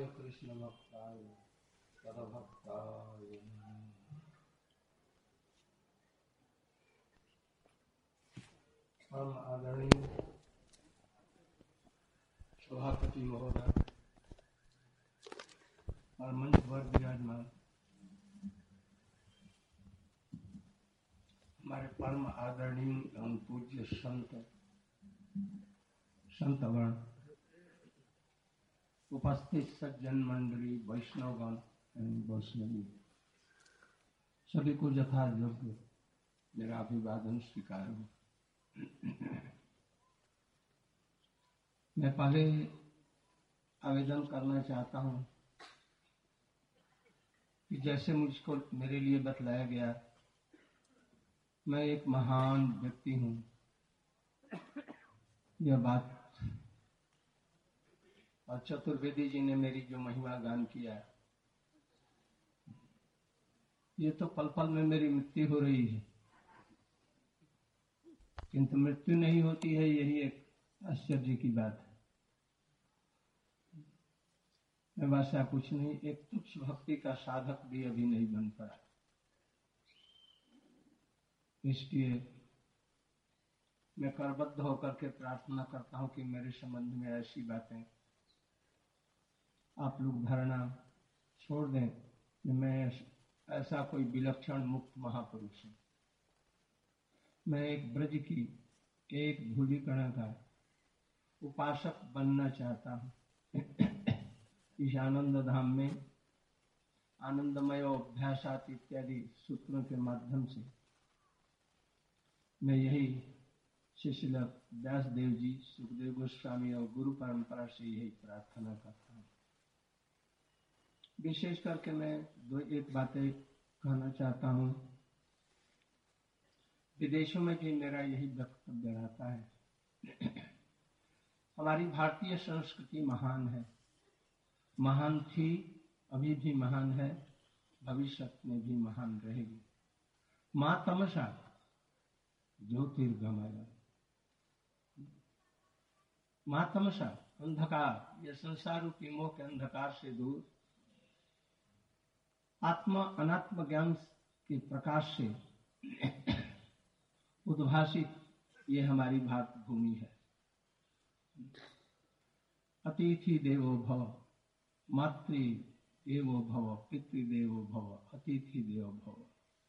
कृष्णाय कृष्ण भक्ताय तदभक्ताय परम आदरणीय सभापति महोदय और मंच पर विराजमान हमारे परम आदरणीय एवं पूज्य संतगण, उपस्थित सज्जन मंडली, वैष्णवगण एवं वैष्णवी, सभी को यथा योग्य मेरा अभिवादन स्वीकार हो। मैं पहले आवेदन करना चाहता हूँ कि जैसे मुझको मेरे लिए बतलाया गया, मैं एक महान व्यक्ति हूँ, यह बात, और चतुर्वेदी जी ने मेरी जो महिमा गान किया, ये तो पल पल में मेरी मृत्यु हो रही है, किंतु मृत्यु नहीं होती है, यही एक आश्चर्य की बात है। मैं वैसा कुछ नहीं, एक तुच्छ भक्ति का साधक भी अभी नहीं बन पाया। इसलिए मैं करबद्ध होकर के प्रार्थना करता हूं कि मेरे संबंध में ऐसी बातें आप लोग धारणा छोड़ दें कि मैं ऐसा कोई विलक्षण मुक्त महापुरुष हूं। मैं एक ब्रज की एक धूलिकणा का उपासक बनना चाहता हूं। इस आनंद धाम में आनंदमय अभ्यासात इत्यादि सूत्रों के माध्यम से मैं यही शिशिल व्यास देव जी, सुखदेव गोस्वामी और गुरु परंपरा से यही प्रार्थना करता हूँ। विशेष करके मैं एक बातें कहना चाहता हूँ। विदेशों में भी मेरा यही वक्तव्य रहता है। हमारी भारतीय संस्कृति महान है, महान थी, अभी भी महान है, भविष्य में भी महान रहेगी। मां तमसा ज्योतिर्गमय, मां तमसा अंधकार, यह संसार रूपी मोह के अंधकार से दूर आत्मा अनात्म ज्ञान के प्रकाश से उद्भासित ये हमारी भारत भूमि है। अतिथि देवो भव, मातृ देवो भव, पितृदेवो भव, अतिथि देवो भव।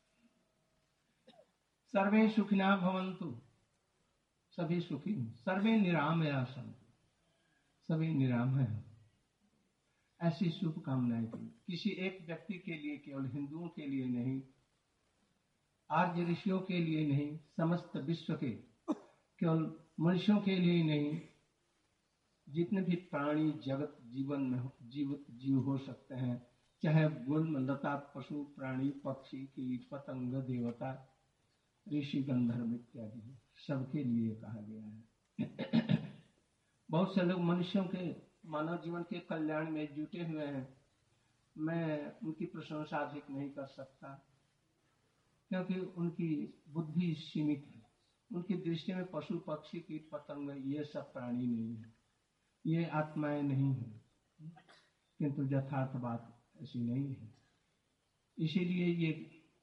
सर्वे सुखिना भवन्तु, सभी सुखी, सर्वे निरामया सन्तु, सभी निराम है। ऐसी शुभकामनाएं की किसी एक व्यक्ति के लिए, केवल हिंदुओं के लिए नहीं, आर्य ऋषियों के लिए नहीं, समस्त विश्व के, केवल मनुष्यों के लिए नहीं, जितने भी प्राणी जगत जीवन में जीवित जीव हो सकते हैं, चाहे गुल्म लता, पशु, प्राणी, पक्षी, कीट, पतंग, देवता, ऋषि, गंधर्व इत्यादि, सबके लिए कहा गया है। बहुत से लोग मनुष्यों के मानव जीवन के कल्याण में जुटे हुए हैं। मैं उनकी प्रशंसा अधिक नहीं कर सकता, क्योंकि उनकी बुद्धि सीमित है। उनकी दृष्टि में पशु, पक्षी, कीट, पतंग ये सब प्राणी नहीं है, ये आत्माएं नहीं है, किंतु यथार्थ बात ऐसी नहीं है। इसीलिए ये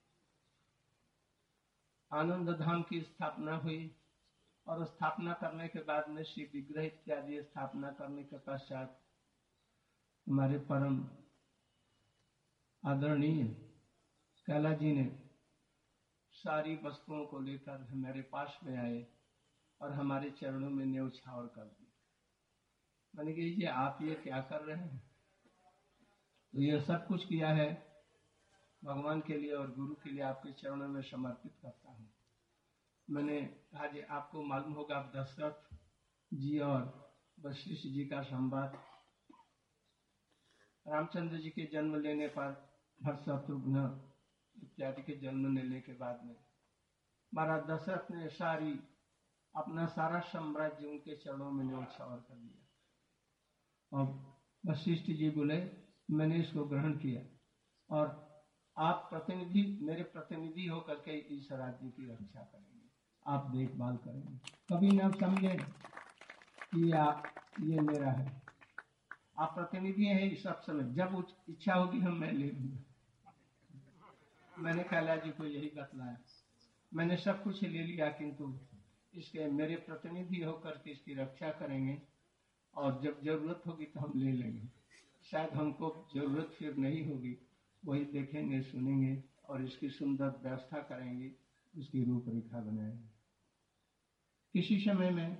आनंद धाम की स्थापना हुई, और स्थापना करने के बाद में श्री विग्रह इत्यादि स्थापना करने के पश्चात हमारे परम आदरणीय कैला जी ने सारी वस्तुओं को लेकर हमारे पास में आए और हमारे चरणों में न्योछावर कर दी। मैंने कहा, ये आप ये क्या कर रहे हैं? तो ये सब कुछ किया है भगवान के लिए और गुरु के लिए, आपके चरणों में समर्पित करता हूँ। मैंने कहा, जी आपको मालूम होगा दशरथ जी और वशिष्ठ जी का संवाद, रामचंद्र जी के जन्म लेने पर, भरत शत्रुघ्न इत्यादि के जन्म लेने के बाद में महाराज दशरथ ने अपना सारा साम्राज्य उनके चरणों में न्योछावर कर दिया। और वशिष्ठ जी बोले, मैंने इसको ग्रहण किया और आप मेरे प्रतिनिधि होकर के इस राज्य की रक्षा करेंगे, आप देखभाल करेंगे, कभी ना समझे कि ये मेरा है। आप प्रतिनिधि हैं इस सब समय, जब इच्छा होगी हम मैं ले लूंगा। मैंने कैलाश जी को यही बतलाया, मैंने सब कुछ ले लिया, किंतु इसके मेरे प्रतिनिधि होकर के इसकी रक्षा करेंगे, और जब जरूरत होगी तो हम ले लेंगे। शायद हमको जरूरत फिर नहीं होगी, वही देखेंगे सुनेंगे और इसकी सुंदर व्यवस्था करेंगे, उसकी रूपरेखा बनाएंगे। किसी समय में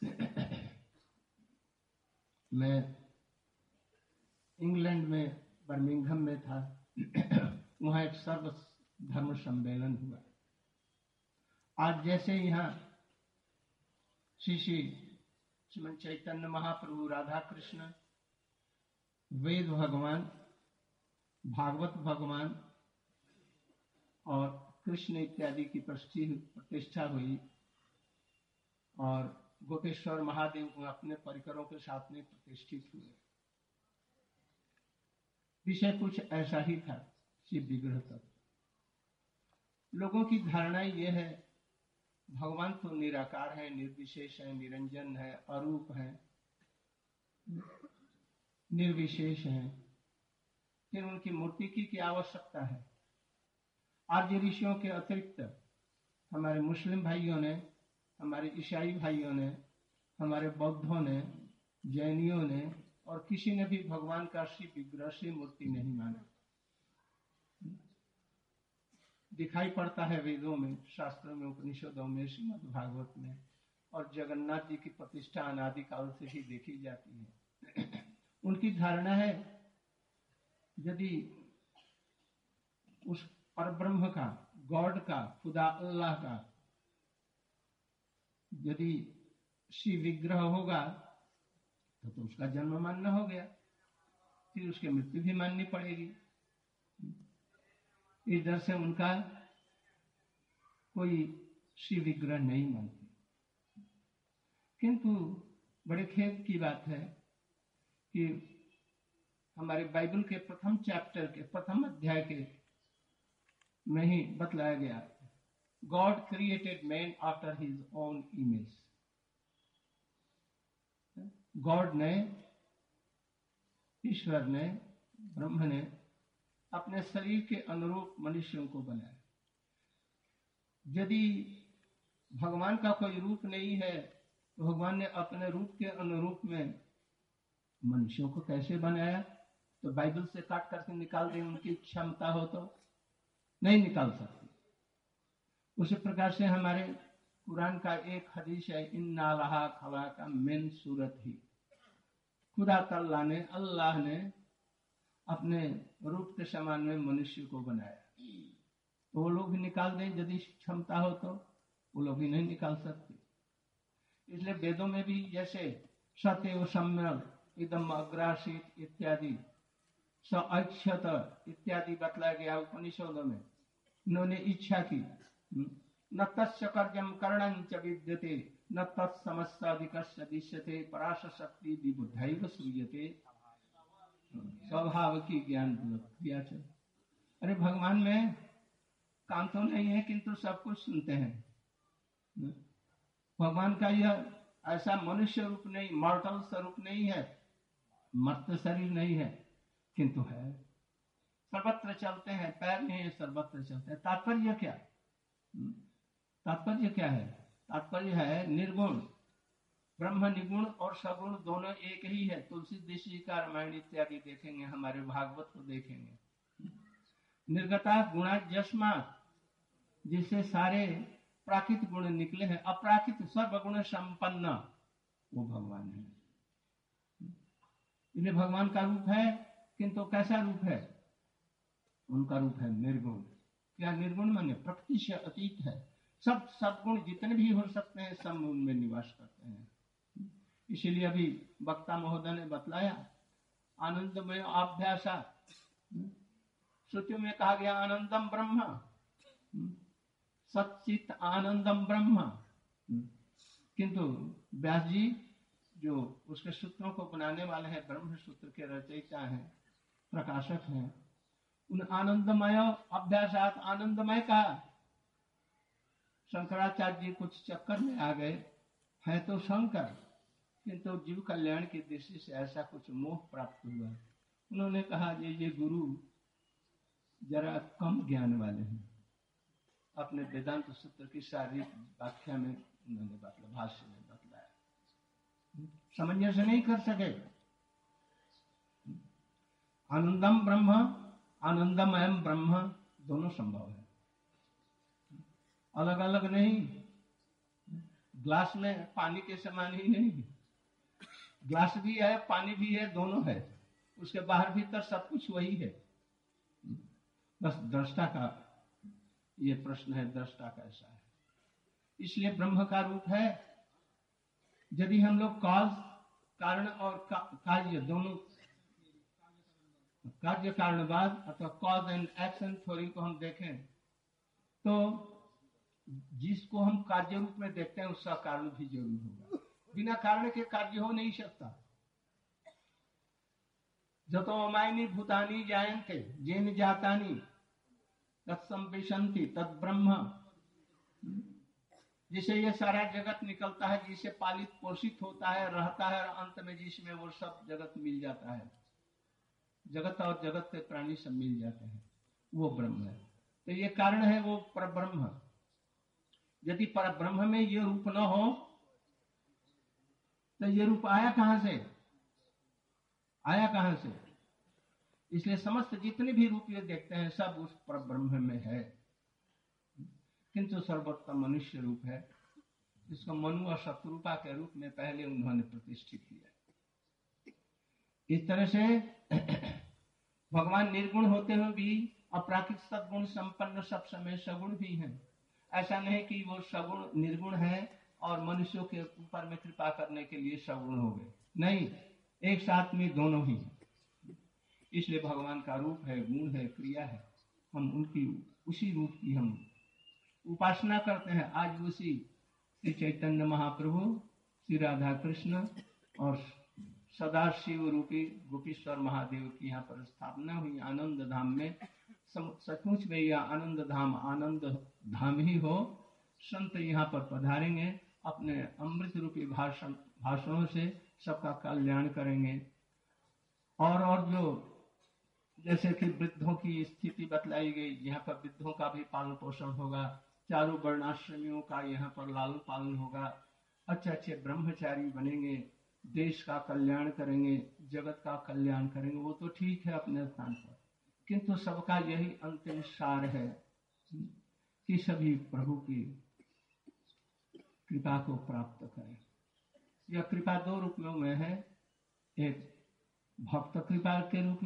मैं इंग्लैंड में बर्मिंघम में था, वहां एक सर्व धर्म सम्मेलन हुआ। आज जैसे यहाँ श्री श्रीमन चैतन्य महाप्रभु, राधा कृष्ण, वेद भगवान, भागवत भगवान और कृष्ण इत्यादि की प्रतिष्ठा हुई, और गोपेश्वर महादेव को अपने परिकरों के साथ में प्रतिष्ठित हुए। विषय कुछ ऐसा ही था, शिव विग्रह तक। लोगों की धारणा यह है भगवान तो निराकार है, निर्विशेष है, निरंजन है, अरूप है, निर्विशेष है, फिर उनकी मूर्ति की क्या आवश्यकता है। आर्य ऋषियों के अतिरिक्त हमारे मुस्लिम भाइयों ने, हमारे ईसाई भाइयों ने, हमारे बौद्धों ने, जैनियों ने, और किसी ने भी भगवान का श्री विग्रह से मूर्ति नहीं माना। दिखाई पड़ता है वेदों में, शास्त्रों में, उपनिषदों में, श्रीमद् भागवत में, और जगन्नाथ जी की प्रतिष्ठा अनादिकाल से ही देखी जाती है। उनकी धारणा है यदि उस परब्रह्म का, गॉड का, खुदा अल्लाह का यदि श्री विग्रह होगा तो उसका जन्म मानना हो गया, फिर उसकी मृत्यु भी माननी पड़ेगी। इधर से उनका कोई श्री विग्रह नहीं मानते। किंतु बड़े खेद की बात है कि हमारे बाइबल के प्रथम चैप्टर के प्रथम अध्याय के में ही बतलाया गया, God created man after his own image. God ने, ईश्वर ने, ब्रह्म ने अपने शरीर के अनुरूप मनुष्यों को बनाया। यदि भगवान का कोई रूप नहीं है तो भगवान ने अपने रूप के अनुरूप में मनुष्यों को कैसे बनाया? तो बाइबल से काट करके निकाल दें, उनकी क्षमता हो तो नहीं निकाल सकती। उसी प्रकार से हमारे कुरान का एक हदीस है, इन्ना लहा खला का मिन सूरत ही, खुदा तल्ला ने, अल्लाह ने अपने रूप के समान में मनुष्य को बनाया। तो वो लोग भी निकाल दें यदि क्षमता हो तो, वो लोग भी नहीं निकाल सकते। इसलिए वेदों में भी जैसे सत्य सम्यक, इदम अग्रासित इत्यादि, सक्षत इत्यादि बतलाया गया उपनिषदों में। उन्होंने इच्छा की, न तस्य कर्यम करणं च विद्यते, न तत्समस्ताधिकस्य दिश्यते, पराश शक्ति विबुद्धैव श्रूयते, स्वभाव की ज्ञान क्रिया। अरे भगवान में काम तो नहीं है किंतु सब कुछ सुनते हैं। भगवान का यह ऐसा मनुष्य रूप नहीं, मॉर्टल स्वरूप नहीं है, मर्त शरीर नहीं है, किंतु है, सर्वत्र चलते हैं, पैर नहीं है, सर्वत्र चलते हैं। तात्पर्य क्या? तात्पर्य क्या है? तात्पर्य है निर्गुण, ब्रह्म निगुण और सगुण दोनों एक ही है। तुलसीदास जी का रामायण इत्यादि देखेंगे, हमारे भागवत को देखेंगे। निर्गता गुणा जस्मा, जिससे सारे प्राकृत गुण निकले हैं, अपराकृत सर्वगुण संपन्न वो भगवान है। इसलिए भगवान का रूप है, किंतु कैसा रूप है? उनका रूप है निर्गुण। क्या निर्गुण माने? प्रकृति से अतीत है। सब सद्गुण जितने भी हो सकते हैं सब उनमें निवास करते हैं। इसीलिए अभी वक्ता महोदय ने बतलाया, आनंदमय अभ्यासा, श्रुतियों में कहा गया आनंदम ब्रह्म, सच्चित आनंदम ब्रह्म। किंतु व्यास जी जो उसके सूत्रों को बनाने वाले हैं, ब्रह्म सूत्र के रचयिता हैं, प्रकाशक हैं, उन आनंदमय अभ्यासात, आनंदमय का शंकराचार्य जी कुछ चक्कर में आ गए हैं, तो शंकर, किंतु जीव कल्याण की दृष्टि से ऐसा कुछ मोह प्राप्त हुआ। उन्होंने कहा ये गुरु जरा कम ज्ञान वाले हैं। अपने वेदांत सूत्र की शारीरिक व्याख्या में उन्होंने भाष्य में बतलाया, सामंजस्य नहीं कर सके। आनंदम ब्रह्म, आनंदम एवं ब्रह्म दोनों संभव है, अलग अलग नहीं। ग्लास में पानी के समान ही नहीं, ग्लास भी है पानी भी है, दोनों है, उसके बाहर भीतर सब कुछ वही है। बस दृष्टा का ये प्रश्न है, दृष्टा कैसा है। इसलिए ब्रह्म का रूप है। यदि हम लोग कॉज कारण और कार्य दोनों, कार्य कारणवाद अथवा कॉज एंड एक्शन थ्योरी को हम देखें तो जिसको हम कार्य रूप में देखते हैं उसका कारण भी जरूर होगा। बिना कारण के कार्य हो नहीं सकता। जतो अमायनी भूतानी जायन्ते येन जातानि तत्संविशन्ति तद ब्रह्म। जिसे ये सारा जगत निकलता है, जिसे पालित पोषित होता है, रहता है, और अंत में जिसमें वो सब जगत मिल जाता है, जगत और जगत के प्राणी सब मिल जाते हैं, वो ब्रह्म है। तो ये कारण है वो परब्रह्म। यदि परब्रह्म में ये रूप न हो तो ये रूप आया कहां से, आया कहां से? इसलिए समस्त जितने भी रूप ये देखते हैं सब उस परब्रह्म में है। किंतु सर्वोत्तम मनुष्य रूप है, जिसको मनु और शत्रुपा के रूप में पहले उन्होंने प्रतिष्ठित किया। इस तरह से भगवान निर्गुण होते हुए भी अपराकृत सद्गुण संपन्न सब समय सगुण भी हैं। ऐसा नहीं कि वो सगुण निर्गुण है और मनुष्यों के ऊपर में कृपा करने के लिए सगुण हो गए, नहीं, एक साथ में दोनों ही। इसलिए भगवान का रूप है, गुण है, क्रिया है, हम उनकी उसी रूप की हम उपासना करते हैं। आज उसी श्री चैतन्य महाप्रभु, श्री राधा कृष्ण और सदा शिव रूपी गोपीश्वर महादेव की यहाँ पर स्थापना हुई आनंद धाम में। सचमुच में यह आनंद धाम आनंद धाम ही हो। संत यहाँ पर पधारेंगे, अपने अमृत रूपी भाषणों से सबका कल्याण करेंगे। और जो जैसे कि वृद्धों की स्थिति बतलाई गई, यहाँ पर वृद्धों का भी पालन पोषण होगा, चारों वर्णाश्रमियों का यहाँ पर लालन पालन होगा, अच्छे अच्छे ब्रह्मचारी बनेंगे, देश का कल्याण करेंगे, जगत का कल्याण करेंगे। वो तो ठीक है अपने स्थान पर, किंतु सबका यही अंतिम सार है कि सभी प्रभु की कृपा को प्राप्त करें। यह कृपा दो रूपों में है, एक भक्त कृपा के रूप में